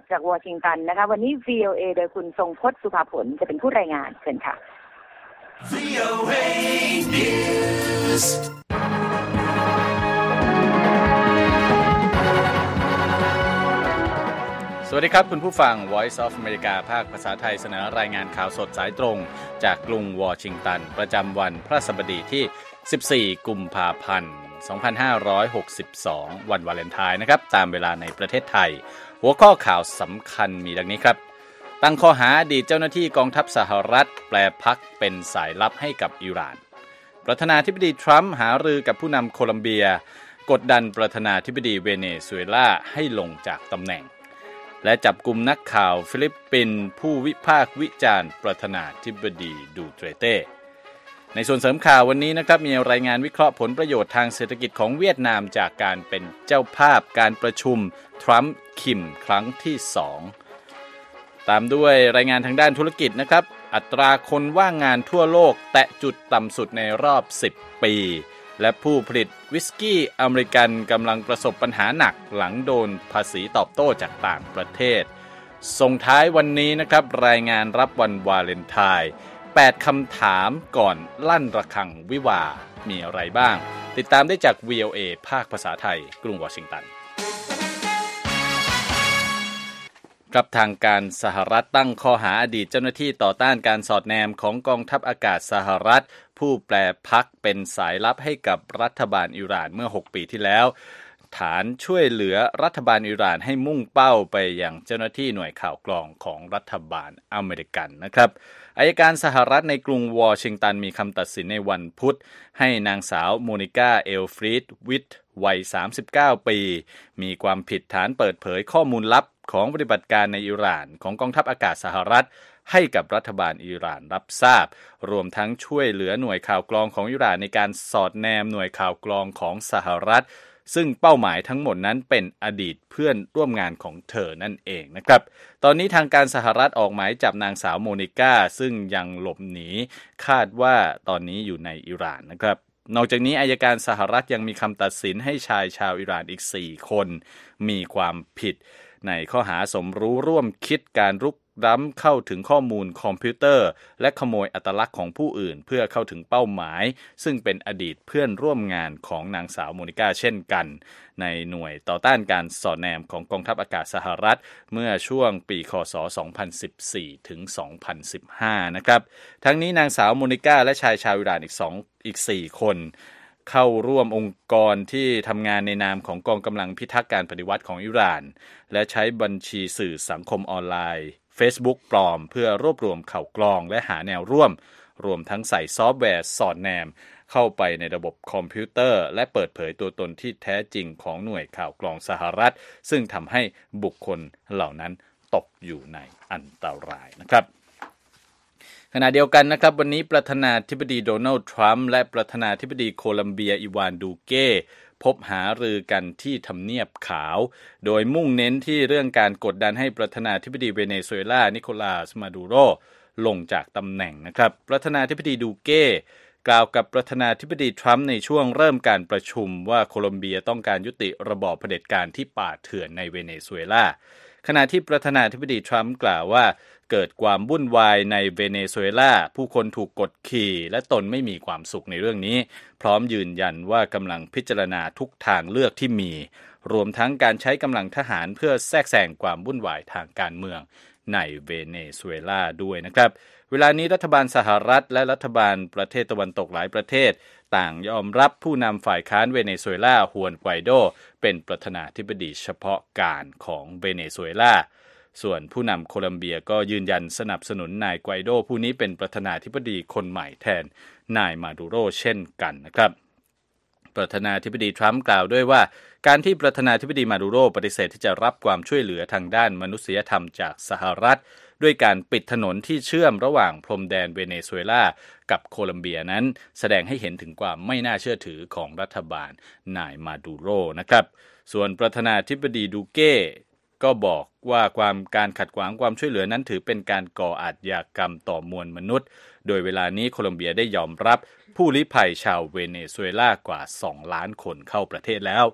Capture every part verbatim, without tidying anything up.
จากวอชิงตันนะคะวันนี้ วี โอ เอ โดยคุณทรงพจน์สุภาผลจะเป็นผู้รายงานเชิญค่ะ วี โอ เอ News สวัสดีครับคุณผู้ฟัง Voice of America ภาคภาษาไทยเสนอรายงานข่าวสดสายตรงจากกรุงวอชิงตันประจำวันพฤหัสบดีที่สิบสี่กุมภาพันธ์สองพันห้าร้อยหกสิบสองวันวาเลนไทน์นะครับตามเวลาในประเทศไทยหัวข้อข่าวสำคัญมีดังนี้ครับตั้งข้อหาอดีตเจ้าหน้าที่กองทัพสหรัฐแปลพรรคเป็นสายลับให้กับอิหร่านประธานาธิบดีทรัมป์หารือกับผู้นำโคลัมเบียกดดันประธานาธิบดีเวเนซุเอลาให้ลงจากตำแหน่งและจับกุมนักข่าวฟิลิปปินส์ผู้วิพากษ์วิจารณ์ประธานาธิบดีดูเตเต้ในส่วนเสริมข่าววันนี้นะครับมีรายงานวิเคราะห์ผลประโยชน์ทางเศรษฐกิจของเวียดนามจากการเป็นเจ้าภาพการประชุมทรัมป์คิมครั้งที่สองตามด้วยรายงานทางด้านธุรกิจนะครับอัตราคนว่างงานทั่วโลกแตะจุดต่ำสุดในรอบสิบปีและผู้ผลิตวิสกี้อเมริกันกำลังประสบปัญหาหนักหลังโดนภาษีตอบโต้จากต่างประเทศส่งท้ายวันนี้นะครับรายงานรับวันวาเลนไทน์แปดคำถามก่อนลั่นระฆังวิวาห์มีอะไรบ้างติดตามได้จาก วี โอ เอ ภาคภาษาไทยกรุงวอชิงตันกับทางการสหรัฐตั้งข้อหาอดีตเจ้าหน้าที่ต่อต้านการสอดแนมของกองทัพอากาศสหรัฐผู้แปลพรรคเป็นสายลับให้กับรัฐบาลอิหร่านเมื่อหกปีที่แล้วฐานช่วยเหลือรัฐบาลอิหร่านให้มุ่งเป้าไปยังเจ้าหน้าที่หน่วยข่าวกรองของรัฐบาลอเมริกันนะครับอัยการสหรัฐในกรุงวอชิงตันมีคำตัดสินในวันพุธให้นางสาวโมนิกาเอลฟรีดวิทวัยสามสิบเก้าปีมีความผิดฐานเปิดเผยข้อมูลลับของปฏิบัติการในอิหร่านของกองทัพอากาศสหรัฐให้กับรัฐบาลอิหร่านรับทราบรวมทั้งช่วยเหลือหน่วยข่าวกรองของอิหร่านในการสอดแนมหน่วยข่าวกรองของสหรัฐซึ่งเป้าหมายทั้งหมดนั้นเป็นอดีตเพื่อนร่วมงานของเธอนั่นเองนะครับตอนนี้ทางการสหรัฐออกหมายจับนางสาวโมนิกาซึ่งยังหลบหนีคาดว่าตอนนี้อยู่ในอิหร่านนะครับนอกจากนี้อัยการสหรัฐยังมีคำตัดสินให้ชายชาวอิหร่านอีกสี่คนมีความผิดในข้อหาสมรู้ร่วมคิดการรุกล้ำเข้าถึงข้อมูลคอมพิวเตอร์และขโมยอัตลักษณ์ของผู้อื่นเพื่อเข้าถึงเป้าหมายซึ่งเป็นอดีตเพื่อนร่วมงานของนางสาวโมนิกาเช่นกันในหน่วยต่อต้านการสอดแนมของกองทัพอากาศสหรัฐเมื่อช่วงปีค.ศ. สองพันสิบสี่ถึงสองพันสิบห้านะครับทั้งนี้นางสาวโมนิกาและชายชาวอิหร่านอีกสองอีกสี่คนเข้าร่วมองค์กรที่ทำงานในนามของกองกำลังพิทักษ์การปฏิวัติของอิหร่านและใช้บัญชีสื่อสังคมออนไลน์ Facebook ปลอมเพื่อรวบรวมข่าวกรองและหาแนวร่วมรวมทั้งใส่ซอฟต์แวร์สอดแนมเข้าไปในระบบคอมพิวเตอร์และเปิดเผยตัวตนที่แท้จริงของหน่วยข่าวกรองสหรัฐซึ่งทำให้บุคคลเหล่านั้นตกอยู่ในอันตรายนะครับขณะเดียวกันนะครับวันนี้ประธานาธิบดีโดนัลด์ทรัมป์และประธานาธิบดีโคลัมเบียอีวานดูเก้พบหารือกันที่ทำเนียบขาวโดยมุ่งเน้นที่เรื่องการกดดันให้ประธานาธิบดีเวเนซุเอลานิโคลัสมาดูโรลงจากตำแหน่งนะครับประธานาธิบดีดูเก้กล่าวกับประธานาธิบดีทรัมป์ในช่วงเริ่มการประชุมว่าโคลัมเบียต้องการยุติระบอบเผด็จการที่ป่าเถื่อนในเวเนซุเอลาขณะที่ประธานาธิบดีทรัมป์กล่าวว่าเกิดความวุ่นวายในเวเนซุเอลาผู้คนถูกกดขี่และตนไม่มีความสุขในเรื่องนี้พร้อมยืนยันว่ากำลังพิจารณาทุกทางเลือกที่มีรวมทั้งการใช้กำลังทหารเพื่อแทรกแซงความวุ่นวายทางการเมืองในเวเนซุเอลาด้วยนะครับเวลานี้รัฐบาลสหรัฐและรัฐบาลประเทศตะวันตกหลายประเทศต่างยอมรับผู้นำฝ่ายค้านเวเนซุเอลาฮวนไกวโดเป็นประธานาธิบดีเฉพาะการของเวเนซุเอลาส่วนผู้นำโคลัมเบียก็ยืนยันสนับสนุนนายไกวโดผู้นี้เป็นประธานาธิบดีคนใหม่แทนนายมาดูโรเช่นกันนะครับประธานาธิบดีทรัมป์กล่าวด้วยว่าการที่ประธานาธิบดีมาดูโรปฏิเสธที่จะรับความช่วยเหลือทางด้านมนุษยธรรมจากสหรัฐด้วยการปิดถนนที่เชื่อมระหว่างพรมแดนเวเนซุเอลากับโคลัมเบียนั้นแสดงให้เห็นถึงความไม่น่าเชื่อถือของรัฐบาลนายมาดูโรนะครับส่วนประธานาธิบดีดูเก้ก็บอกว่าความการขัดขวางความช่วยเหลือนั้นถือเป็นการก่ออาชญากรรมต่อมวลมนุษย์โดยเวลานี้โคลัมเบียได้ยอมรับผู้ลี้ภัยชาวเวเนซุเอลากว่าสองล้านคนเข้าประเทศแล้ว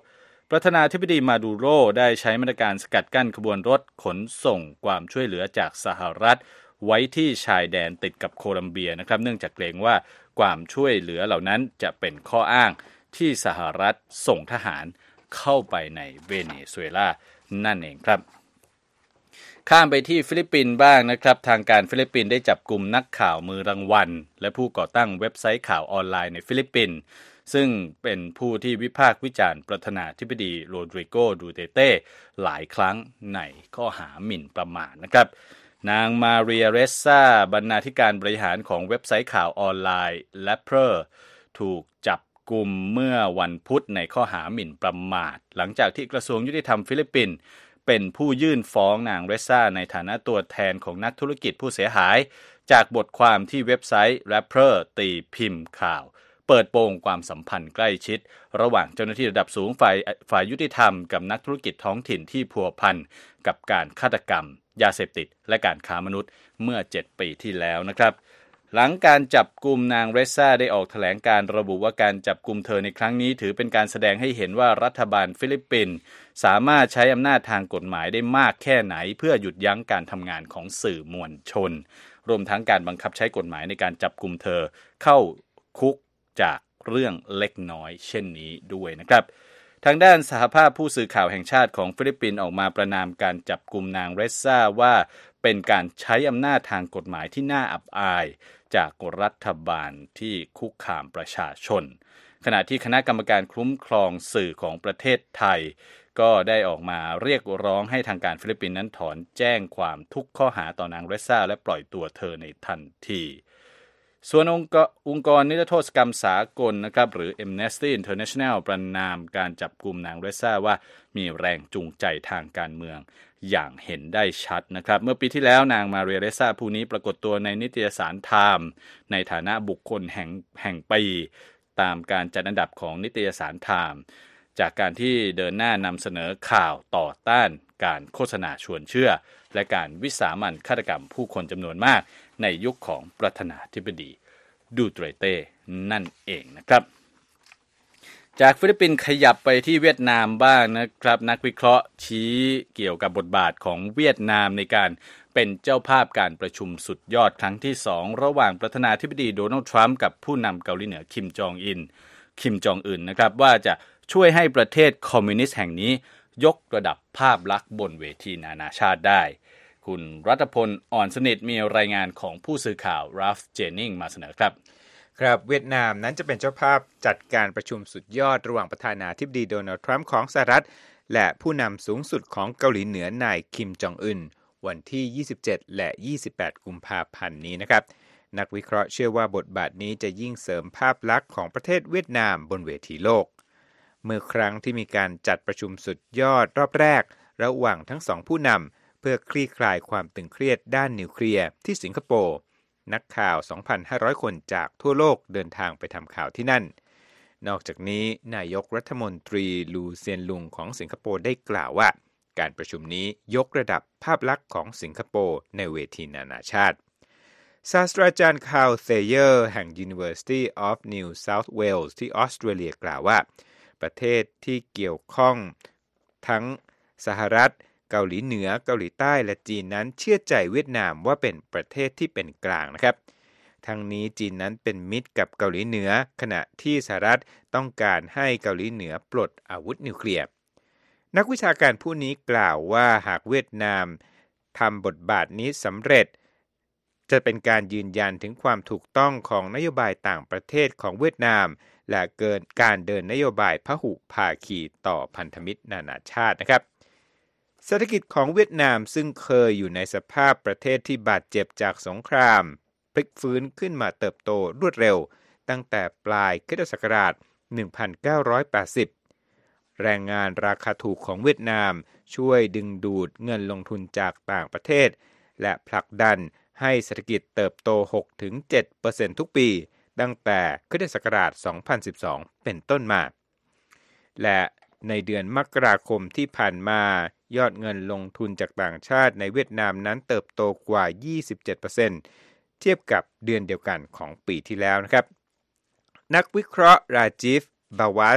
ประธานาธิบดีมาดูโรได้ใช้มาตรการสกัดกั้นขบวนรถขนส่งความช่วยเหลือจากสหรัฐไว้ที่ชายแดนติดกับโคลัมเบียนะครับเนื่องจากเกรงว่าความช่วยเหลือเหล่านั้นจะเป็นข้ออ้างที่สหรัฐส่งทหารเข้าไปในเวเนซุเอลานั่นเองครับข้ามไปที่ฟิลิปปินส์บ้างนะครับทางการฟิลิปปินส์ได้จับกุมนักข่าวมือรางวัลและผู้ก่อตั้งเว็บไซต์ข่าวออนไลน์ในฟิลิปปินส์ซึ่งเป็นผู้ที่วิพากษ์วิจารณ์ประธานาธิบดีโรดริโก ดูเตเต้หลายครั้งในข้อหาหมิ่นประมาทนะครับนางมาเรียเรซซาบรรณาธิการบริหารของเว็บไซต์ข่าวออนไลน์ แลปเปอร์ ถูกจับกุมเมื่อวันพุธในข้อหาหมิ่นประมาทหลังจากที่กระทรวงยุติธรรมฟิลิปปินส์เป็นผู้ยื่นฟ้องนางเรซซ่าในฐานะตัวแทนของนักธุรกิจผู้เสียหายจากบทความที่เว็บไซต์ แรปเปอร์ ตีพิมพ์ข่าวเปิดโปงความสัมพันธ์ใกล้ชิดระหว่างเจ้าหน้าที่ระดับสูงฝ่ายฝ่ายยุติธรรมกับนักธุรกิจท้องถิ่นที่พัวพันกับการฆาตกรรมยาเสพติดและการค้ามนุษย์เมื่อเจ็ดปีที่แล้วนะครับหลังการจับกุมนางเรซซ่าได้ออกแถลงการระบุว่าการจับกุมเธอในครั้งนี้ถือเป็นการแสดงให้เห็นว่ารัฐบาลฟิลิปปินส์สามารถใช้อำนาจทางกฎหมายได้มากแค่ไหนเพื่อหยุดยั้งการทำงานของสื่อมวลชนรวมทั้งการบังคับใช้กฎหมายในการจับกุมเธอเข้าคุกจากเรื่องเล็กน้อยเช่นนี้ด้วยนะครับทางด้านสหภาพผู้สื่อข่าวแห่งชาติของฟิลิปปินส์ออกมาประนามการจับกุมนางเรซซ่าว่าเป็นการใช้อำนาจทางกฎหมายที่น่าอับอายจากรัฐบาลที่คุกคามประชาชนขณะที่คณะกรรมการคุ้มครองสื่อของประเทศไทยก็ได้ออกมาเรียกร้องให้ทางการฟิลิปปินส์นั้นถอนแจ้งความทุกข้อหาต่อนางเรซซ่าและปล่อยตัวเธอในทันทีส่วนองค์องค์กรนิรโทษกรรมสากลนะครับหรือ Amnesty International ประณามการจับกุมนางเรซซ่าว่ามีแรงจูงใจทางการเมืองอย่างเห็นได้ชัดนะครับเมื่อปีที่แล้วนางมาเรียเรซซ่าผู้นี้ปรากฏตัวในนิตยสารไทม์ในฐานะบุคคลแห่งแห่งปีตามการจัดอันดับของนิตยสารไทม์จากการที่เดินหน้านำเสนอข่าวต่อต้านการโฆษณาชวนเชื่อและการวิสามัญฆาตกรรมผู้คนจำนวนมากในยุคของประธานาธิบดีดูเตเต้นั่นเองนะครับจากฟิลิปปินส์ขยับไปที่เวียดนามบ้างนะครับนักวิเคราะห์ชี้เกี่ยวกับบทบาทของเวียดนามในการเป็นเจ้าภาพการประชุมสุดยอดครั้งที่สองระหว่างประธานาธิบดีโดนัลด์ทรัมป์กับผู้นำเกาหลีเหนือคิมจองอินคิมจองอึนนะครับว่าจะช่วยให้ประเทศคอมมิวนิสต์แห่งนี้ยกระดับภาพลักษณ์บนเวทีนานาชาติได้คุณรัตพลอ่อนสนิทมีรายงานของผู้สื่อข่าวราฟเจนนิงมาเสนอครับครับเวียดนามนั้นจะเป็นเจ้าภาพจัดการประชุมสุดยอดระหว่างประธานาธิบดีโดนัลด์ทรัมป์ของสหรัฐและผู้นำสูงสุดของเกาหลีเหนือนายคิมจองอึนวันที่ยี่สิบเจ็ดและยี่สิบแปดกุมภาพันธ์นี้นะครับนักวิเคราะห์เชื่อว่าบทบาทนี้จะยิ่งเสริมภาพลักษณ์ของประเทศเวียดนามบนเวทีโลกเมื่อครั้งที่มีการจัดประชุมสุดยอดรอบแรกระหว่างทั้งสองผู้นำเพื่อคลี่คลายความตึงเครียดด้านนิวเคลียร์ที่สิงคโปร์นักข่าว สองพันห้าร้อย คนจากทั่วโลกเดินทางไปทำข่าวที่นั่นนอกจากนี้นายกรัฐมนตรีลูเซียนลุงของสิงคโปร์ได้กล่าวว่าการประชุมนี้ยกระดับภาพลักษณ์ของสิงคโปร์ในเวทีนานาชาติศาสตราจารย์คาร์ล เซเยอร์แห่ง University of New South Wales ที่ออสเตรเลียกล่าวว่าประเทศที่เกี่ยวข้องทั้งสหรัฐเกาหลีเหนือเกาหลีใต้และจีนนั้นเชื่อใจเวียดนามว่าเป็นประเทศที่เป็นกลางนะครับทั้งนี้จีนนั้นเป็นมิตรกับเกาหลีเหนือขณะที่สหรัฐต้องการให้เกาหลีเหนือปลดอาวุธนิวเคลียร์นักวิชาการผู้นี้กล่าวว่าหากเวียดนามทำบทบาทนี้สำเร็จจะเป็นการยืนยันถึงความถูกต้องของนโยบายต่างประเทศของเวียดนามและเกินการเดินนโยบายพหุภาคีต่อพันธมิตรนานาชาตินะครับเศรษฐกิจของเวียดนามซึ่งเคยอยู่ในสภาพประเทศที่บาดเจ็บจากสงครามพลิกฟื้นขึ้นมาเติบโตรวดเร็วตั้งแต่ปลายคริสตศักราชหนึ่งพันเก้าร้อยแปดสิบแรงงานราคาถูกของเวียดนามช่วยดึงดูดเงินลงทุนจากต่างประเทศและผลักดันให้เศรษฐกิจเติบโต หกถึงเจ็ดเปอร์เซ็นต์ ทุกปีตั้งแต่คริสตศักราชสองพันสิบสองเป็นต้นมาและในเดือนมกราคมที่ผ่านมายอดเงินลงทุนจากต่างชาติในเวียดนามนั้นเติบโตกว่า ยี่สิบเจ็ดเปอร์เซ็นต์ เทียบกับเดือนเดียวกันของปีที่แล้วนะครับนักวิเคราะห์ราจิฟ บาวัส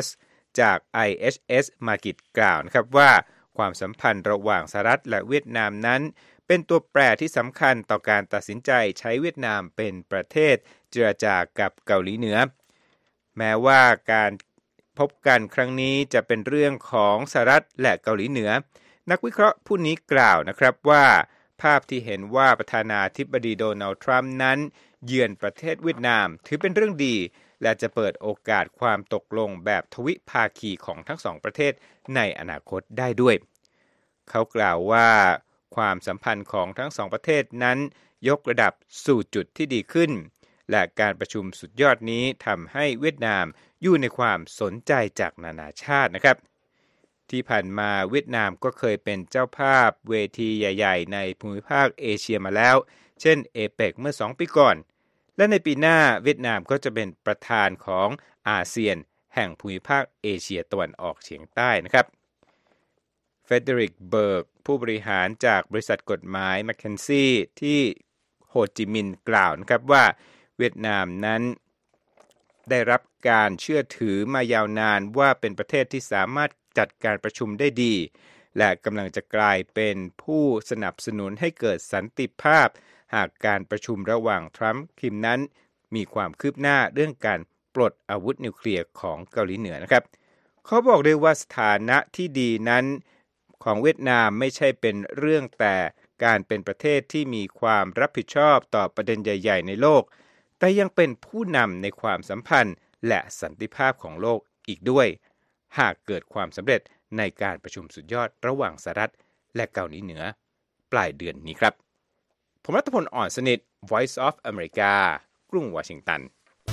จาก ไอ เอช เอส Markit กล่าวนะครับว่าความสัมพันธ์ระหว่างสหรัฐและเวียดนามนั้นเป็นตัวแปรที่สำคัญต่อการตัดสินใจใช้เวียดนามเป็นประเทศเจรจากับเกาหลีเหนือแม้ว่าการพบกันครั้งนี้จะเป็นเรื่องของสหรัฐและเกาหลีเหนือนักวิเคราะห์ผู้นี้กล่าวนะครับว่าภาพที่เห็นว่าประธานาธิบดีโดนัลด์ทรัมป์นั้นเยือนประเทศเวียดนามถือเป็นเรื่องดีและจะเปิดโอกาสความตกลงแบบทวิภาคีของทั้งสองประเทศในอนาคตได้ด้วยเขากล่าวว่าความสัมพันธ์ของทั้งสองประเทศนั้นยกระดับสู่จุดที่ดีขึ้นและการประชุมสุดยอดนี้ทำให้เวียดนามอยู่ในความสนใจจากนานาชาตินะครับที่ผ่านมาเวียดนามก็เคยเป็นเจ้าภาพเวทีใหญ่ๆในภูมิภาคเอเชียมาแล้วเช่นเอเปกเมื่อสองปีก่อนและในปีหน้าเวียดนามก็จะเป็นประธานของอาเซียนแห่งภูมิภาคเอเชียตะวันออกเฉียงใต้นะครับเฟเดริกเบิร์กผู้บริหารจากบริษัทกฎหมายแมคเคนซี่ที่โฮจิมินห์กล่าวนะครับว่าเวียดนามนั้นได้รับการเชื่อถือมายาวนานว่าเป็นประเทศที่สามารถจัดการประชุมได้ดีและกำลังจะกลายเป็นผู้สนับสนุนให้เกิดสันติภาพหากการประชุมระหว่างทรัมป์คิมนั้นมีความคืบหน้าเรื่องการปลดอาวุธนิวเคลียร์ของเกาหลีเหนือนะครับเขาบอกด้วยว่าสถานะที่ดีนั้นของเวียดนามไม่ใช่เป็นเรื่องแต่การเป็นประเทศที่มีความรับผิดชอบต่อประเด็นใหญ่ๆในโลกแต่ยังเป็นผู้นำในความสัมพันธ์และสันติภาพของโลกอีกด้วยหากเกิดความสำเร็จในการประชุมสุดยอดระหว่างสหรัฐและเกาหลีเหนือปลายเดือนนี้ครับผมรัตพล อ่อนสนิท Voice of America กรุงวอชิงตัน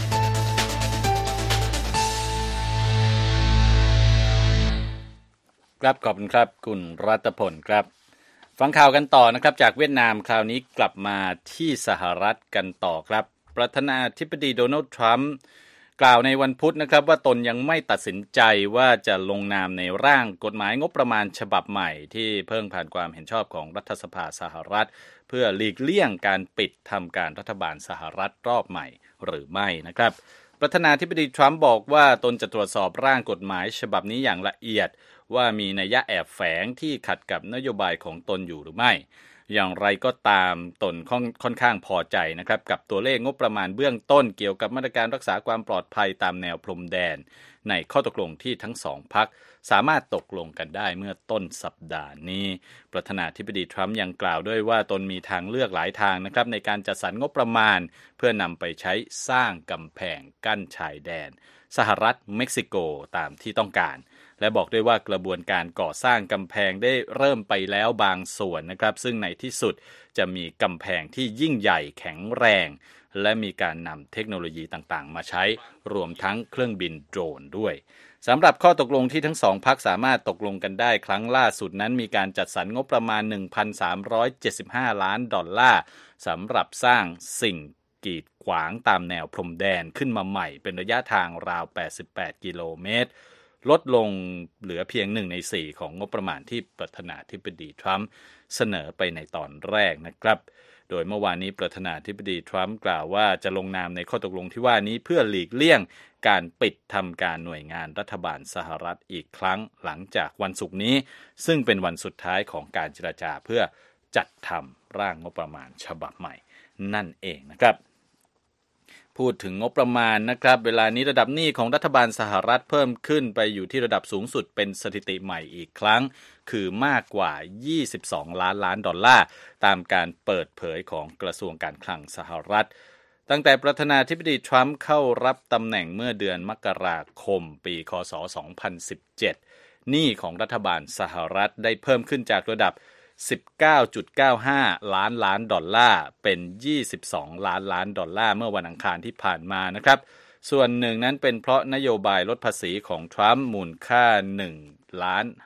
ครับขอบคุณครับคุณรัตพลครับฟังข่าวกันต่อนะครับจากเวียดนามคราวนี้กลับมาที่สหรัฐกันต่อครับประธานาธิบดีโดนัลด์ทรัมป์กล่าวในวันพุธนะครับว่าตนยังไม่ตัดสินใจว่าจะลงนามในร่างกฎหมายงบประมาณฉบับใหม่ที่เพิ่งผ่านความเห็นชอบของรัฐสภาสหรัฐเพื่อหลีกเลี่ยงการปิดทำการรัฐบาลสหรัฐรอบใหม่หรือไม่นะครับประธานาธิบดีทรัมป์บอกว่าตนจะตรวจสอบร่างกฎหมายฉบับนี้อย่างละเอียดว่ามีนัยยะแอบแฝงที่ขัดกับนโยบายของตนอยู่หรือไม่อย่างไรก็ตามตนค่อนข้างพอใจนะครับกับตัวเลขงบประมาณเบื้องต้นเกี่ยวกับมาตรการรักษาความปลอดภัยตามแนวพรมแดนในข้อตกลงที่ทั้งสองพรรคสามารถตกลงกันได้เมื่อต้นสัปดาห์นี้ประธานาธิบดีทรัมป์ยังกล่าวด้วยว่าตนมีทางเลือกหลายทางนะครับในการจัดสรรงบประมาณเพื่อนำไปใช้สร้างกำแพงกั้นชายแดนสหรัฐเม็กซิโกตามที่ต้องการและบอกด้วยว่ากระบวนการก่อสร้างกำแพงได้เริ่มไปแล้วบางส่วนนะครับซึ่งในที่สุดจะมีกำแพงที่ยิ่งใหญ่แข็งแรงและมีการนำเทคโนโลยีต่างๆมาใช้รวมทั้งเครื่องบินโดรนด้วยสำหรับข้อตกลงที่ทั้งสองพรรคสามารถตกลงกันได้ครั้งล่าสุดนั้นมีการจัดสรรงบประมาณ หนึ่งพันสามร้อยเจ็ดสิบห้า ล้านดอลลาร์สำหรับสร้างสิ่งกีดขวางตามแนวพรมแดนขึ้นมาใหม่เป็นระยะทางราวแปดสิบแปดกิโลเมตรลดลงเหลือเพียงหนึ่งในสี่ของงบประมาณที่ประธานาธิบดีทรัมป์เสนอไปในตอนแรกนะครับโดยเมื่อวานนี้ประธานาธิบดีทรัมป์กล่าวว่าจะลงนามในข้อตกลงที่ว่านี้เพื่อหลีกเลี่ยงการปิดทำการหน่วยงานรัฐบาลสหรัฐอีกครั้งหลังจากวันศุกร์นี้ซึ่งเป็นวันสุดท้ายของการเจรจาเพื่อจัดทำร่างงบประมาณฉบับใหม่นั่นเองนะครับพูดถึงงบประมาณนะครับเวลานี้ระดับหนี้ของรัฐบาลสหรัฐเพิ่มขึ้นไปอยู่ที่ระดับสูงสุดเป็นสถิติใหม่อีกครั้งคือมากกว่ายี่สิบสองล้านล้านดอลลาร์ตามการเปิดเผยของกระทรวงการคลังสหรัฐตั้งแต่ประธานาธิบดีทรัมป์เข้ารับตำแหน่งเมื่อเดือนมกราคมปีค.ศ. สองพันสิบเจ็ดหนี้ของรัฐบาลสหรัฐได้เพิ่มขึ้นจากระดับสิบเก้าจุดเก้าห้า ล้านล้านดอลลาร์เป็นยี่สิบสองล้านล้านดอลลาร์เมื่อวันอังคารที่ผ่านมานะครับส่วนหนึ่งนั้นเป็นเพราะนโยบายลดภาษีของทรัมป์มูลค่า1ล้าน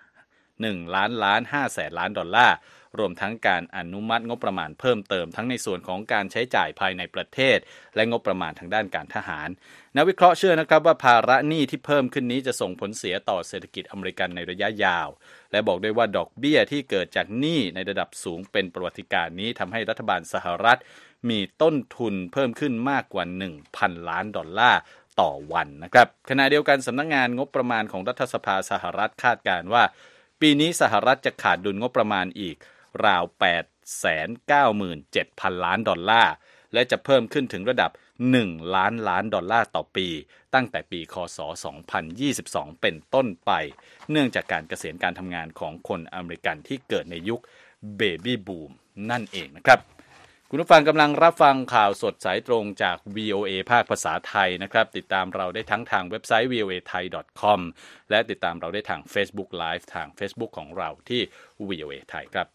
1ล้านล้านห้าแสนล้านดอลลาร์รวมทั้งการอนุมัติงบประมาณเพิ่มเติมทั้งในส่วนของการใช้จ่ายภายในประเทศและงบประมาณทางด้านการทหารนักวิเคราะห์เชื่อนะครับว่าภาระหนี้ที่เพิ่มขึ้นนี้จะส่งผลเสียต่อเศรษฐกิจอเมริกันในระยะยาวและบอกด้วยว่าดอกเบี้ยที่เกิดจากหนี้ในระดับสูงเป็นประวัติการณ์นี้ทำให้รัฐบาลสหรัฐมีต้นทุนเพิ่มขึ้นมากกว่า หนึ่งพัน ล้านดอลลาร์ต่อวันนะครับขณะเดียวกันสำนักงานงบประมาณของรัฐสภาสหรัฐคาดการณ์ว่าปีนี้สหรัฐจะขาดดุลงบประมาณอีกราว แปดแสนเก้าหมื่นเจ็ดพัน ล้านดอลลาร์และจะเพิ่มขึ้นถึงระดับหนึ่งล้านล้านดอลลาร์ต่อปีตั้งแต่ปีคศสองพันยี่สิบสองเป็นต้นไปเนื่องจากการเกษียณการทำงานของคนอเมริกันที่เกิดในยุคเบบี้บูมนั่นเองนะครับคุณผู้ฟังกำลังรับฟังข่าวสดสายตรงจาก วี โอ เอ ภาคภาษาไทยนะครับติดตามเราได้ทั้งทางเว็บไซต์ วี โอ เอ ไทย ดอท คอม และติดตามเราได้ทาง Facebook Live ทาง Facebook ของเราที่ วี โอ เอ ไทยครับ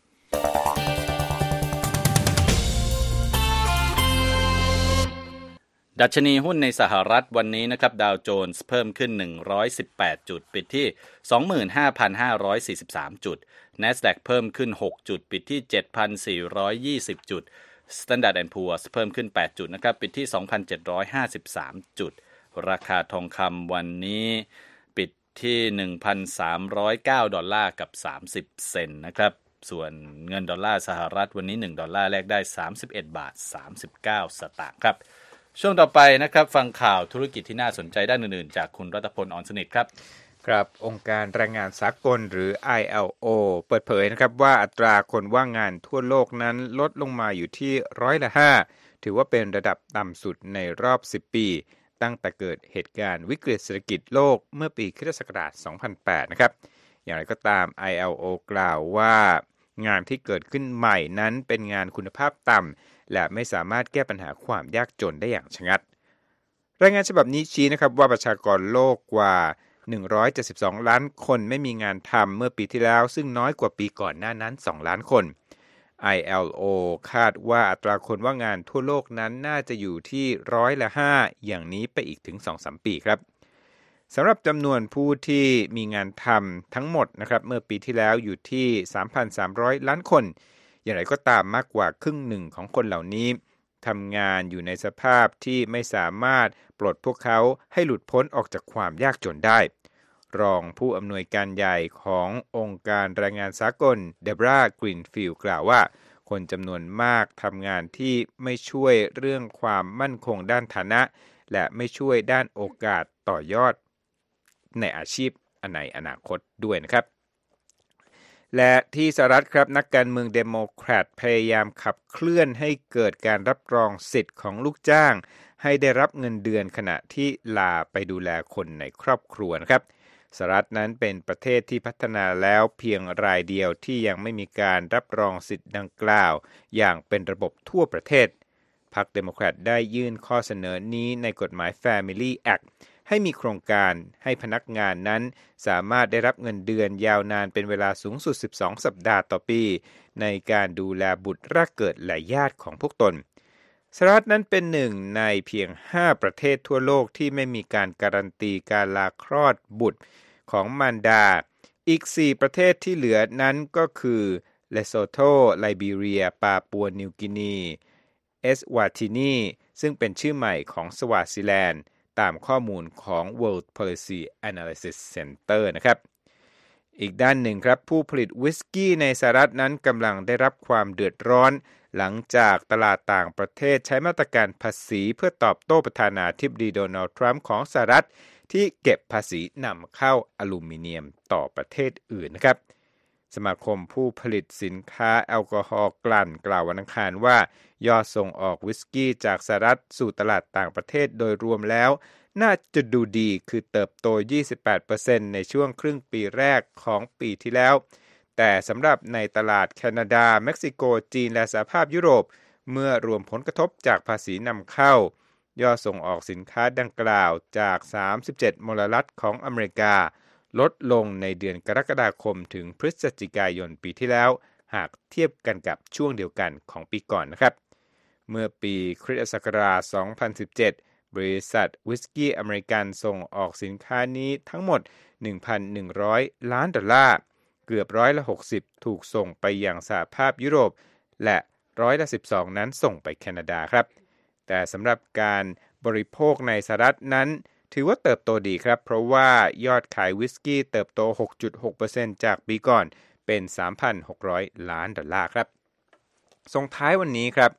ดัชนีหุ้นในสหรัฐวันนี้นะครับดาวโจนส์เพิ่มขึ้นหนึ่งร้อยสิบแปดจุดปิดที่ สองหมื่นห้าพันห้าร้อยสี่สิบสาม จุด NASDAQ เพิ่มขึ้นหกจุดปิดที่ เจ็ดพันสี่ร้อยยี่สิบ จุด Standard แอนด์ Poor's เพิ่มขึ้นแปดจุดนะครับปิดที่ สองพันเจ็ดร้อยห้าสิบสาม จุดราคาทองคำวันนี้ปิดที่ หนึ่งพันสามร้อยเก้า ดอลลาร์กับสามสิบเซนต์นะครับส่วนเงินดอลลาร์สหรัฐวันนี้หนึ่งดอลลาร์แลกได้สามสิบเอ็ดบาทสามสิบเก้าสตางค์ครับช่วงต่อไปนะครับฟังข่าวธุรกิจที่น่าสนใจด้านอื่นๆจากคุณรัตพลอ่อนสนิทครับครับองค์การแรงงานสากลหรือ ไอ แอล โอ เปิดเผยนะครับว่าอัตราคนว่างงานทั่วโลกนั้นลดลงมาอยู่ที่ร้อยละห้าถือว่าเป็นระดับต่ำสุดในรอบสิบปีตั้งแต่เกิดเหตุการณ์วิกฤตเศรษฐกิจโลกเมื่อปีค.ศ. สองพันแปดนะครับอย่างไรก็ตาม ไอ แอล โอ กล่าวว่างานที่เกิดขึ้นใหม่นั้นเป็นงานคุณภาพต่ำและไม่สามารถแก้ปัญหาความยากจนได้อย่างชะงัดรายงานฉบับนี้ชี้นะครับว่าประชากรโลกกว่าหนึ่งร้อยเจ็ดสิบสองล้านคนไม่มีงานทำเมื่อปีที่แล้วซึ่งน้อยกว่าปีก่อนหน้านั้นสองล้านคน ไอ แอล โอ คาดว่าอัตราคนว่างงานทั่วโลกนั้นน่าจะอยู่ที่ร้อยละห้าอย่างนี้ไปอีกถึง สองถึงสาม ปีครับสำหรับจำนวนผู้ที่มีงานทำทั้งหมดนะครับเมื่อปีที่แล้วอยู่ที่ สามพันสามร้อย ล้านคนอย่างไรก็ตามมากกว่าครึ่งหนึ่งของคนเหล่านี้ทำงานอยู่ในสภาพที่ไม่สามารถปลดพวกเขาให้หลุดพ้นออกจากความยากจนได้รองผู้อำนวยการใหญ่ขององค์การแรงงานสากลเดบรากรีนฟิลด์กล่าวว่าคนจำนวนมากทำงานที่ไม่ช่วยเรื่องความมั่นคงด้านฐานะและไม่ช่วยด้านโอกาสต่อยอดในอาชีพในอนาคตด้วยนะครับและที่สหรัฐครับนักการเมืองเดโมแครตพยายามขับเคลื่อนให้เกิดการรับรองสิทธิ์ของลูกจ้างให้ได้รับเงินเดือนขณะที่ลาไปดูแลคนในครอบครัวนะครับสหรัฐนั้นเป็นประเทศที่พัฒนาแล้วเพียงรายเดียวที่ยังไม่มีการรับรองสิทธิ์ดังกล่าวอย่างเป็นระบบทั่วประเทศพรรคเดโมแครตได้ยื่นข้อเสนอนี้ในกฎหมาย Family Act ให้มีโครงการให้พนักงานนั้นสามารถได้รับเงินเดือนยาวนานเป็นเวลาสูงสุดสิบสองสัปดาห์ต่อปีในการดูแลบุตรแรกเกิดและญาติของพวกตนสหรัฐนั้นเป็นหนึ่งในเพียงห้าประเทศทั่วโลกที่ไม่มีการการันตีการลาคลอดบุตรของมารดาอีกสี่ประเทศที่เหลือนั้นก็คือเลโซโธไลบีเรียปาปัวนิวกินีเอสวาตินีซึ่งเป็นชื่อใหม่ของสวาซิแลนด์ตามข้อมูลของ World Policy Analysis Center นะครับอีกด้านหนึ่งครับผู้ผลิตวิสกี้ในสหรัฐนั้นกำลังได้รับความเดือดร้อนหลังจากตลาดต่างประเทศใช้มาตรการภาษีเพื่อตอบโต้ประธานาธิบดีโดนัลด์ทรัมป์ของสหรัฐที่เก็บภาษีนำเข้าอลูมิเนียมต่อประเทศอื่นนะครับสมาคมผู้ผลิตสินค้าแอลกอฮอล์กลั่นกล่าววันอังคารว่ายอดส่งออกวิสกี้จากสหรัฐสู่ตลาดต่างประเทศโดยรวมแล้วน่าจะดูดีคือเติบโต ยี่สิบแปดเปอร์เซ็นต์ ในช่วงครึ่งปีแรกของปีที่แล้วแต่สำหรับในตลาดแคนาดาเม็กซิโกจีนและสหภาพยุโรปเมื่อรวมผลกระทบจากภาษีนำเข้ายอดส่งออกสินค้าดังกล่าวจากสามสิบเจ็ดมลรัฐของอเมริกาลดลงในเดือนกรกฎาคมถึงพฤศจิกายนปีที่แล้วหากเทียบกันกับช่วงเดียวกันของปีก่อนนะครับเมื่อปีคริสตศักราชสองพันสิบเจ็ดบริษัทวิสกี้อเมริกันส่งออกสินค้านี้ทั้งหมด หนึ่งพันหนึ่งร้อย ล้านดอลลาร์เกือบร้อยละหกสิบถูกส่งไปยังสหภาพยุโรปและร้อยละสิบสองนั้นส่งไปแคนาดาครับแต่สำหรับการบริโภคในสหรัฐนั้นถือว่าเติบโตดีครับเพราะว่ายอดขายวิสกี้เติบโต หกจุดหกเปอร์เซ็นต์ จากปีก่อนเป็น สามพันหกร้อย ล้านดอลลาร์ครับส่งท้ายวันนี้ครับ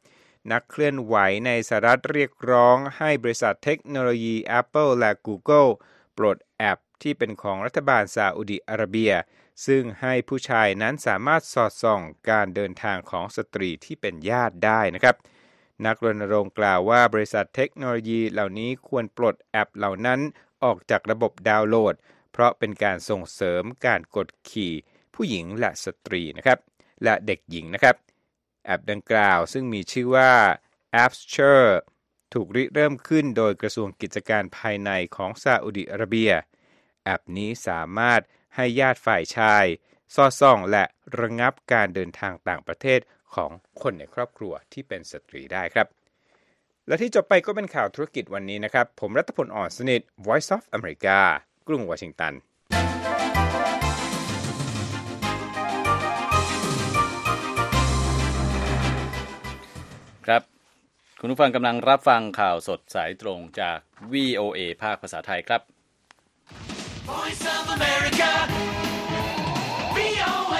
นักเคลื่อนไหวในสหรัฐเรียกร้องให้บริษัทเทคโนโลยี Apple และ Google ปลดแอปที่เป็นของรัฐบาลซาอุดิอาระเบียซึ่งให้ผู้ชายนั้นสามารถสอดส่องการเดินทางของสตรีที่เป็นญาติได้นะครับนักรณรงค์กล่าวว่าบริษัทเทคโนโลยีเหล่านี้ควรปลดแอปเหล่านั้นออกจากระบบดาวน์โหลดเพราะเป็นการส่งเสริมการกดขี่ผู้หญิงและสตรีนะครับและเด็กหญิงนะครับแอปดังกล่าวซึ่งมีชื่อว่า Appster ถูกริเริ่มขึ้นโดยกระทรวงกิจการภายในของซาอุดิอาระเบียแอปนี้สามารถให้ญาติฝ่ายชายสอดส่องและระงับการเดินทางต่างประเทศของคนในครอบครัวที่เป็นสตรีได้ครับและที่จบไปก็เป็นข่าวธุรกิจวันนี้นะครับผมรัตพล อ่อนสนิท Voice of America กรุงวอชิงตันครับคุณผู้ฟังกำลังรับฟังข่าวสดสายตรงจาก วี โอ เอ ภาคภาษาไทยครับ Voice of America วี โอ เอ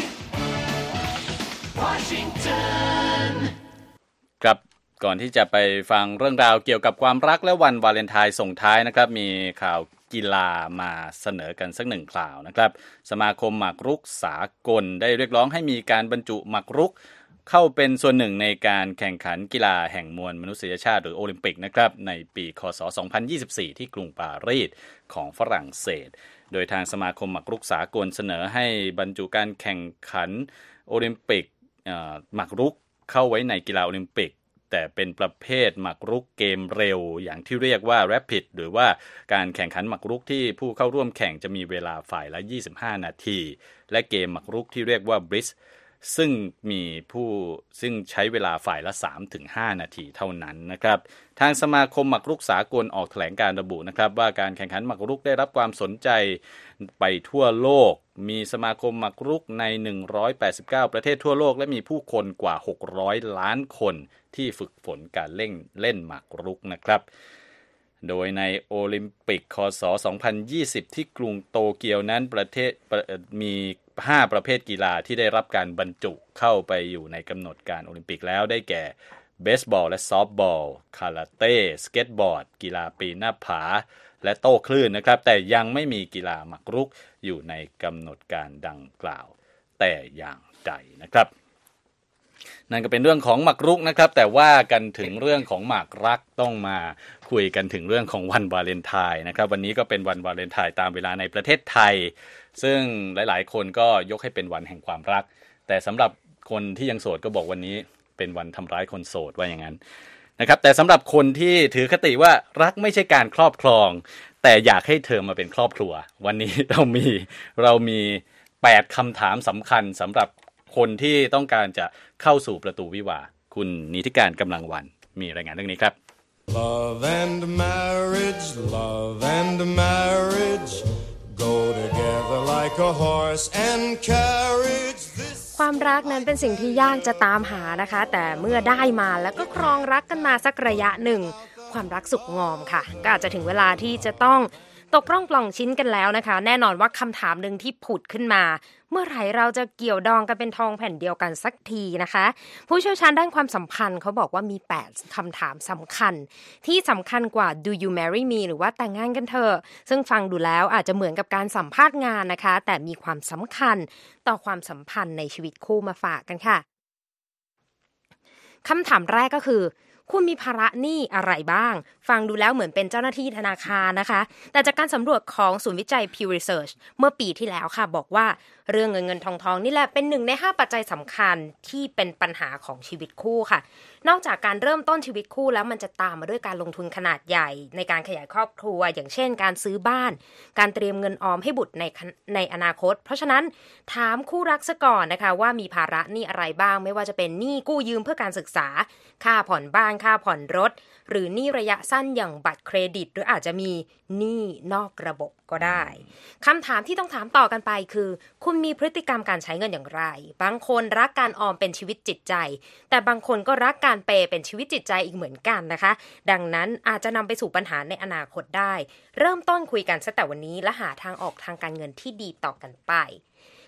Washington ครับก่อนที่จะไปฟังเรื่องราวเกี่ยวกับความรักและวันวาเลนไทน์ส่งท้ายนะครับมีข่าวกีฬามาเสนอกันสักหนึ่งข่าวนะครับสมาคมหมากรุกสากลได้เรียกร้องให้มีการบรรจุหมากรุกเข้าเป็นส่วนหนึ่งในการแข่งขันกีฬาแห่งมวลมนุษยชาติหรือโอลิมปิกนะครับในปีค.ศ. สองพันยี่สิบสี่ที่กรุงปารีสของฝรั่งเศสโดยทางสมาคมหมากรุกสากลเสนอให้บรรจุการแข่งขันโอลิมปิกหมากรุกเข้าไว้ในกีฬาโอลิมปิกแต่เป็นประเภทหมากรุกเกมเร็วอย่างที่เรียกว่า Rapid หรือว่าการแข่งขันหมากรุกที่ผู้เข้าร่วมแข่งจะมีเวลาฝ่ายละยี่สิบห้านาทีและเกมหมากรุกที่เรียกว่า Blitzซึ่งมีผู้ซึ่งใช้เวลาฝ่ายละ สามถึงห้า นาทีเท่านั้นนะครับทางสมาคมหมากรุกสากลออกแถลงการระบุนะครับว่าการแข่งขันหมากรุกได้รับความสนใจไปทั่วโลกมีสมาคมหมากรุกในหนึ่งร้อยแปดสิบเก้าประเทศทั่วโลกและมีผู้คนกว่าหกร้อยล้านคนที่ฝึกฝนการเล่นเล่นหมากรุกนะครับโดยในโอลิมปิกค.ศ. สองพันยี่สิบที่กรุงโตเกียวนั้นประเทศมีห้าประเภทกีฬาที่ได้รับการบรรจุเข้าไปอยู่ในกำหนดการโอลิมปิกแล้วได้แก่เบสบอลและซอฟต์บอลคาราเต้สเก็ตบอร์ดกีฬาปีนหน้าผาและโต้คลื่นนะครับแต่ยังไม่มีกีฬาหมากรุกอยู่ในกำหนดการดังกล่าวแต่อย่างใดนะครับนั่นก็เป็นเรื่องของหมากรุกนะครับแต่ว่ากันถึงเรื่องของหมากรักต้องมาคุยกันถึงเรื่องของวันวาเลนไทน์นะครับวันนี้ก็เป็นวันวาเลนไทน์ตามเวลาในประเทศไทยซึ่งหลายๆคนก็ยกให้เป็นวันแห่งความรักแต่สำหรับคนที่ยังโสดก็บอกวันนี้เป็นวันทำร้ายคนโสดว่าอย่างนั้นนะครับแต่สำหรับคนที่ถือคติว่ารักไม่ใช่การครอบครองแต่อยากให้เธอมาเป็นครอบครัววันนี้เรามีเรามีแปดคำถามสำคัญสำหรับคนที่ต้องการจะเข้าสู่ประตูวิวาห์คุณนิติการกำลังวันมีรายงานเรื่องนี้ครับ Love and marriage love and marriage go together like a horse and carriage this ความรักนั้นเป็นสิ่งที่ยากจะตามหานะคะแต่เมื่อได้มาแล้วก็ครองรักกันมาสักระยะหนึ่งความรักสุขงอมค่ะก็อาจจะถึงเวลาที่จะต้องตกร่องปล่องชิ้นกันแล้วนะคะแน่นอนว่าคำถามนึงที่ผุดขึ้นมาเมื่อไหร่เราจะเกี่ยวดองกันเป็นทองแผ่นเดียวกันสักทีนะคะผู้เชี่ยวชาญด้านความสัมพันธ์เขาบอกว่ามีแปดคำถามสำคัญที่สำคัญกว่า Do you marry me หรือว่าแต่งงานกันเถอะซึ่งฟังดูแล้วอาจจะเหมือนกับการสัมภาษณ์งานนะคะแต่มีความสำคัญต่อความสัมพันธ์ในชีวิตคู่มาฝากกันค่ะคำถามแรกก็คือคุณมีภาระหนี้อะไรบ้างฟังดูแล้วเหมือนเป็นเจ้าหน้าที่ธนาคารนะคะแต่จากการสำรวจของศูนย์วิจัย Pew Research เมื่อปีที่แล้วค่ะบอกว่าเรื่องเงินเงินทองทองนี่แหละเป็นหนึ่งในห้าปัจจัยสำคัญที่เป็นปัญหาของชีวิตคู่ค่ะนอกจากการเริ่มต้นชีวิตคู่แล้วมันจะตามมาด้วยการลงทุนขนาดใหญ่ในการขยายครอบครัวอย่างเช่นการซื้อบ้านการเตรียมเงินออมให้บุตรในในอนาคตเพราะฉะนั้นถามคู่รักซะก่อนนะคะว่ามีภาระหนี้อะไรบ้างไม่ว่าจะเป็นหนี้กู้ยืมเพื่อการศึกษาค่าผ่อนบ้านค่าผ่อนรถหรือหนี้ระยะสั้นอย่างบัตรเครดิตหรืออาจจะมีหนี้นอกระบบก็ได้คำถามที่ต้องถามต่อกันไปคือคุณมีพฤติกรรมการใช้เงินอย่างไรบางคนรักการออมเป็นชีวิตจิตใจแต่บางคนก็รักการเปย์เป็นชีวิตจิตใจอีกเหมือนกันนะคะดังนั้นอาจจะนำไปสู่ปัญหาในอนาคตได้เริ่มต้นคุยกันซะแต่วันนี้และหาทางออกทางการเงินที่ดีต่อกันไป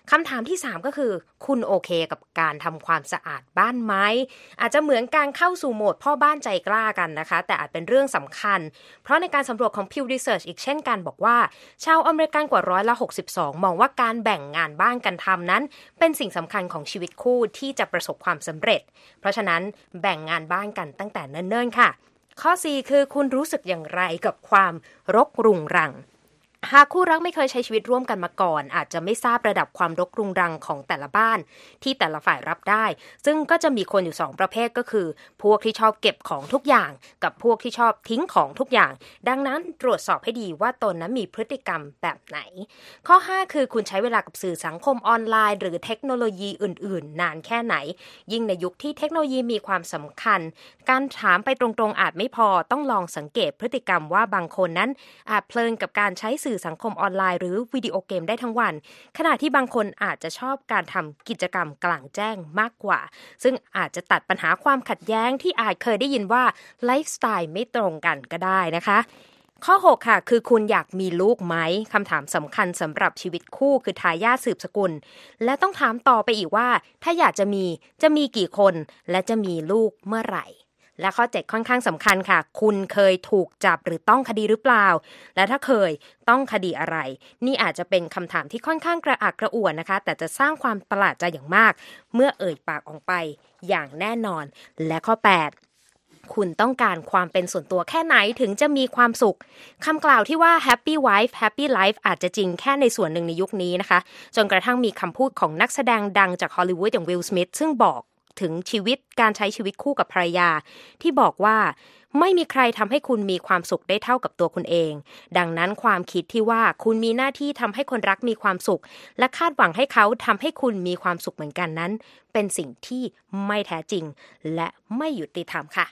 คำถามที่สามก็คือคุณโอเคกับการทำความสะอาดบ้านไหมอาจจะเหมือนการเข้าสู่โหมดพ่อบ้านใจกล้ากันนะคะแต่อาจเป็นเรื่องสำคัญเพราะในการสำรวจของ Pew Research อีกเช่นกันบอกว่าชาวอเมริกันกว่าร้อยละหกสิบสองมองว่าการแบ่งงานบ้านกันทำนั้นเป็นสิ่งสำคัญของชีวิตคู่ที่จะประสบความสำเร็จเพราะฉะนั้นแบ่งงานบ้านกันตั้งแต่เนิ่นๆค่ะข้อสี่คือคุณรู้สึกอย่างไรกับความรกรุงรังหากคู่รักไม่เคยใช้ชีวิตร่วมกันมาก่อนอาจจะไม่ทราบระดับความรกรุงรังของแต่ละบ้านที่แต่ละฝ่ายรับได้ซึ่งก็จะมีคนอยู่สองประเภทก็คือพวกที่ชอบเก็บของทุกอย่างกับพวกที่ชอบทิ้งของทุกอย่างดังนั้นตรวจสอบให้ดีว่าตนนั้นมีพฤติกรรมแบบไหนข้อห้าคือคุณใช้เวลากับสื่อสังคมออนไลน์หรือเทคโนโลยีอื่นๆนานแค่ไหนยิ่งในยุคที่เทคโนโลยีมีความสำคัญการถามไปตรงๆอาจไม่พอต้องลองสังเกตพฤติกรรมว่าบางคนนั้นอาจเพลินกับการใช้สื่อสังคมออนไลน์หรือวิดีโอเกมได้ทั้งวันขณะที่บางคนอาจจะชอบการทำกิจกรรมกลางแจ้งมากกว่าซึ่งอาจจะตัดปัญหาความขัดแย้งที่อาจเคยได้ยินว่าไลฟ์สไตล์ไม่ตรงกันก็ได้นะคะข้อหกค่ะคือคุณอยากมีลูกไหมคำถามสำคัญสำหรับชีวิตคู่คือทายาทสืบสกุลและต้องถามต่อไปอีกว่าถ้าอยากจะมีจะมีกี่คนและจะมีลูกเมื่อไหร่และข้อเจ็ดค่อนข้างสำคัญค่ะคุณเคยถูกจับหรือต้องคดีหรือเปล่าและถ้าเคยต้องคดีอะไรนี่อาจจะเป็นคำถามที่ค่อนข้างกระอักกระอ่วนนะคะแต่จะสร้างความประหลาดใจอย่างมากเมื่อเอ่ยปากออกไปอย่างแน่นอนและข้อแปดคุณต้องการความเป็นส่วนตัวแค่ไหนถึงจะมีความสุขคำกล่าวที่ว่า happy wife happy life อาจจะจริงแค่ในส่วนหนึ่งในยุคนี้นะคะจนกระทั่งมีคำพูดของนักแสดงดังจากฮอลลีวูดอย่างวิล สมิธซึ่งบอกถึงชีวิตการใช้ชีวิตคู่กับภรรยาที่บอกว่าไม่มีใครทำให้คุณมีความสุขได้เท่ากับตัวคุณเองดังนั้นความคิดที่ว่าคุณมีหน้าที่ทำให้คนรักมีความสุขและคาดหวังให้เขาทำให้คุณมีความสุขเหมือนกันนั้นเป็นสิ่งที่ไม่แท้จริงและไม่ยุติธรรมค่ะ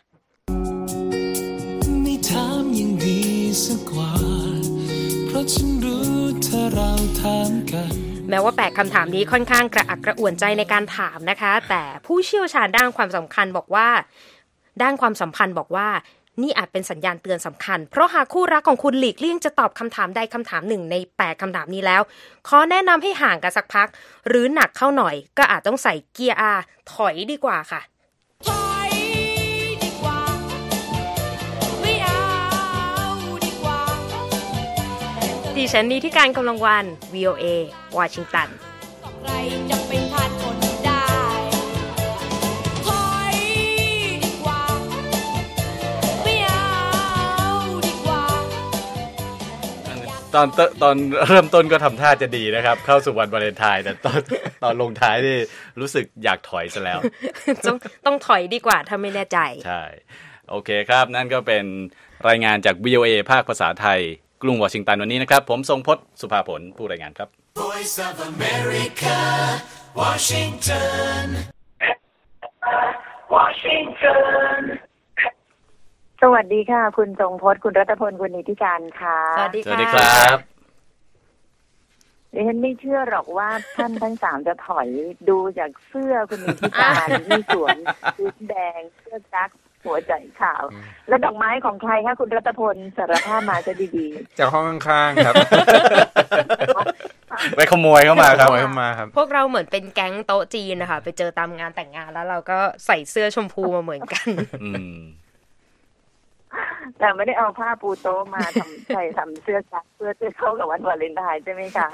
ไม่ถามยังดีสักกว่าเพราะฉันรู้เธอเราถามกันแม้ว่าแปดคำถามนี้ค่อนข้างกระอักกระอ่วนใจในการถามนะคะแต่ผู้เชี่ยวชาญด้านความสำคัญบอกว่าด้านความสัมพันธ์บอกว่านี่อาจเป็นสัญญาณเตือนสำคัญเพราะหากคู่รักของคุณหลีกเลี่ยงจะตอบคำถามใดคำถามหนึ่งในแปดคำถามนี้แล้วขอแนะนำให้ห่างกันสักพักหรือหนักเข้าหน่อยก็อาจต้องใส่เกียร์ R ถอยดีกว่าค่ะถอยดีกว่าไม่เอาดีกว่าดิฉันนี้ที่การกำลังวัน วี โอ เอ วอชิงตันใครจะเป็นทานคนได้ถอยดีกว่าไม่เอาดีกว่าตอนตอนเริ่มต้นก็ทำท่าจะดีนะครับเข้าสู่วันวาเลนไทน์แต่ตอนตอนลงท้ายนี่รู้สึกอยากถอยซะแล้วต้องต้องถอยดีกว่าถ้าไม่แน่ใจใช่โอเคครับนั่นก็เป็นรายงานจาก วี โอ เอ ภาคภาษาไทยกรุงวอชิงตันวันนี้นะครับผมทรงพจน์สุภาผลผู้รายงานครับ Voice of America Washington Washington สวัสดีค่ะคุณทรงพจน์คุณรัตพลคุณนิติการค่ะสวัสดีค่ะสวัสดีครับดิฉันไม่เชื่อหรอกว่าท่านทั้งสามจะถอยดูจากเสื้อคุณนิติการมีสวนชุดแดงเสื้อกั๊กหัวใจขาวแล้วดอกไม้ของใครคะคุณรัตพลสารภาพมาจะดีๆจากห้องข้างๆครับไปขโมยเข้ามาครับขโมยเข้ามาครับพวกเราเหมือนเป็นแก๊งโต๊ะจีนนะคะไปเจอตามงานแต่งงานแล้วเราก็ใส่เสื้อชมพูมาเหมือนกันแต่ไม่ได้เอาผ้าปูโต๊ะมาทำใส่ทำเสื้อกั๊กเพื่อจะเข้ากับวันวาเลนไทน์ใช่ไหมคะ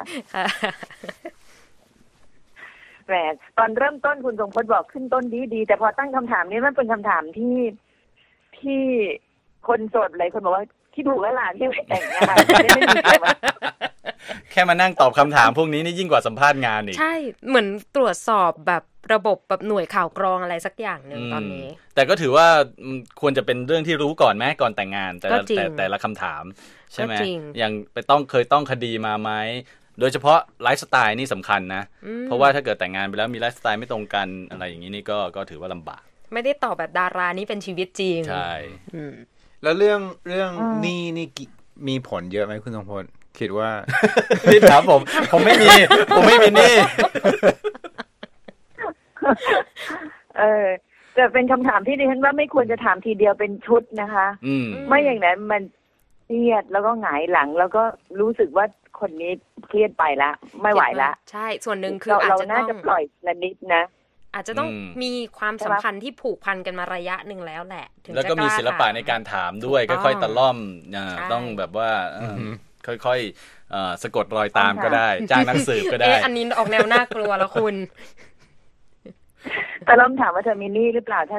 แหมตอนเริ่มต้นคุณทรงพจน์บอกขึ้นต้นดีๆแต่พอตั้งคำถามนี้มันเป็นคำถามที่ที่คนโสดหลายคนบอกว่าที่ถูกแล้วล่ะที่ไม่แต่งงานไม่ได้มีใครมาแค่มานั่งตอบคำถามพวกนี้นี่ยิ่งกว่าสัมภาษณ์งานอีกใช่เหมือนตรวจสอบแบบระบบแบบหน่วยข่าวกรองอะไรสักอย่างนึงตอนนี้แต่ก็ถือว่าควรจะเป็นเรื่องที่รู้ก่อนไหมก่อนแต่งงานแต่แต่แต่ละคำถามใช่ไหมอย่างไปต้องเคยต้องคดีมาไหมโดยเฉพาะไลฟ์สไตล์นี่สำคัญนะเพราะว่าถ้าเกิดแต่งงานไปแล้วมีไลฟ์สไตล์ไม่ตรงกันอะไรอย่างนี้นี่ก็ก็ถือว่าลำบากไม่ได้ตอบแบบดารานี่เป็นชีวิตจริงใช่แล้วเรื่องเรื่องนี่นี่มีผลเยอะไหมคุณทรงพจน์คิดว่าพี่ถามผมผมไม่มีผมไม่มีนี่เออแต่เป็นคำถามที่ดิฉันว่าไม่ควรจะถามทีเดียวเป็นชุดนะคะไม่อย่างนั้นมันเครียดแล้วก็หงายหลังแล้วก็รู้สึกว่าคนนี้เครียดไปละไม่ไหวละใช่ส่วนหนึ่งคืออาจจะต้องเราน่าจะปล่อยละนิดนะอาจจะต้องมีความสัมพันธ์ที่ผูกพันกันมาระยะหนึ่งแล้วแหละถึงจะแล้วก็มีศิลปะในการถามด้วยค่อยๆตะล่อมต้องแบบว่าค่อยๆสะกดรอยตามก็ได้จ้างนักสืบก็ได้อันนี้ออกแนวน่ากลัวแล้วคุณแต่ล่อมถามว่าเธอมีหนี้หรือเปล่า